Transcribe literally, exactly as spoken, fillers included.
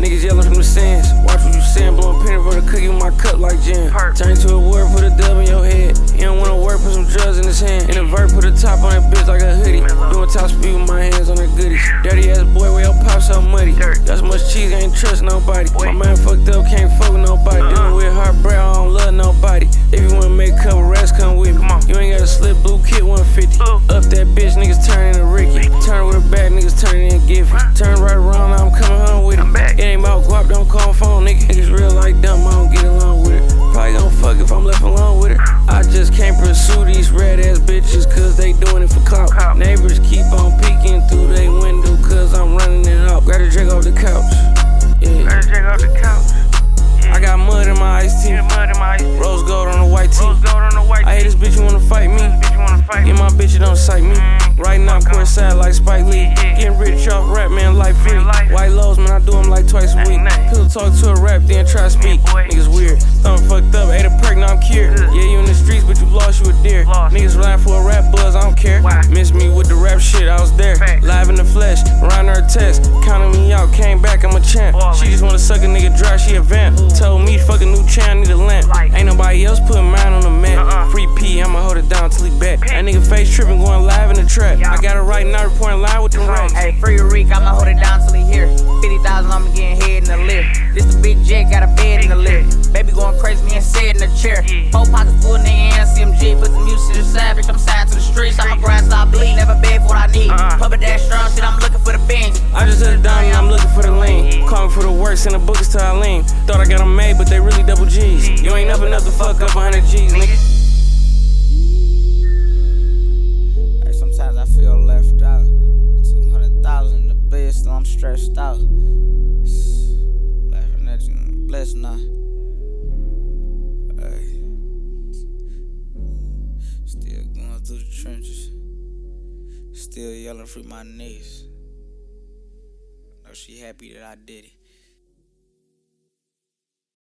Niggas yelling from the stands. Watch what you saying, blowing penny for the cookie with my cup like gin. Turn to a word, put a dub in your head. You don't wanna work, put some drugs in his hand. In a vert, put a top on that bitch like a hoodie. Doing top speed with my hands on the goodies. Dirty ass boy, where your pop so muddy. Got so much cheese, I ain't trust nobody. My man fucked up, can't fuck with nobody. Dealing with heartbreak, I don't love nobody. If you wanna make a couple rats, come with me. You ain't gotta slip blue kit one fifty. Up that bitch, niggas turn into Ricky. Turn with her back, niggas turn in Giffy. Turn right around, now I'm coming home with it. It ain't about guap, don't call phone, nigga. Niggas real like dumb, I don't get along with it. Probably gon' fuck if I'm left alone with it. I just can't pursue these red ass bitches, cause they doing it for clout. Neighbors keep on peeking through they window, cause I'm running it out. Grab a drink off the couch. Yeah. Grab a drink off the couch. I got mud in my iced tea. Mud in my Rose gold on the white tee. Rose gold on the white I hate this bitch, you wanna fight me. Bitch, you wanna fight Yeah, my bitch, you don't sight me. Mm, right now, I'm courtside like Spike Lee. Getting rich off rap, man, life free. White lows, man, I do them like twice a week. Pillow talk to a rap, then try to speak. Niggas weird. Thumb fucked up, ate a perk, now I'm cured. Yeah, you in the streets, but you lost, you a deer. Niggas relying for a rap buzz, I don't care. Miss me with the rap shit, I was there. Live in the flesh, around her test. Counting me out, came back, I'm a champ. She just wanna suck a nigga dry, she a vamp. Told me, fuck a new chain, need a lamp. Ain't nobody else putting mine on the map. Free P, I'ma hold it down till he back. That nigga face tripping, going live in the trap. I got it right now, reporting live with the racks. Hey, free Reek, I'ma hold it down till he here. fifty thousand, I'ma getting head in the lift. This the big jet, got a bed in the lift. Baby going crazy, me and said in the chair. Four pockets full, nigga, and C M G. Put the music to the side, bitch, I'm signed to the streets. I'ma grind, stop bleed, never beg for what I need. Puppet that strong shit, I'm looking for the bench. I just hit it down and I'm looking for the lean. Call me for the works and the bookers till I lean. Thought I got them made, but they really double G's. You ain't up enough to fuck up one hundred G's, nigga. Hey, sometimes I feel left out. two hundred thousand the best, still I'm stressed out. Laughing at you, blessed now. Hey. Still going through the trenches. Still yelling through my knees. Know she happy that I did it.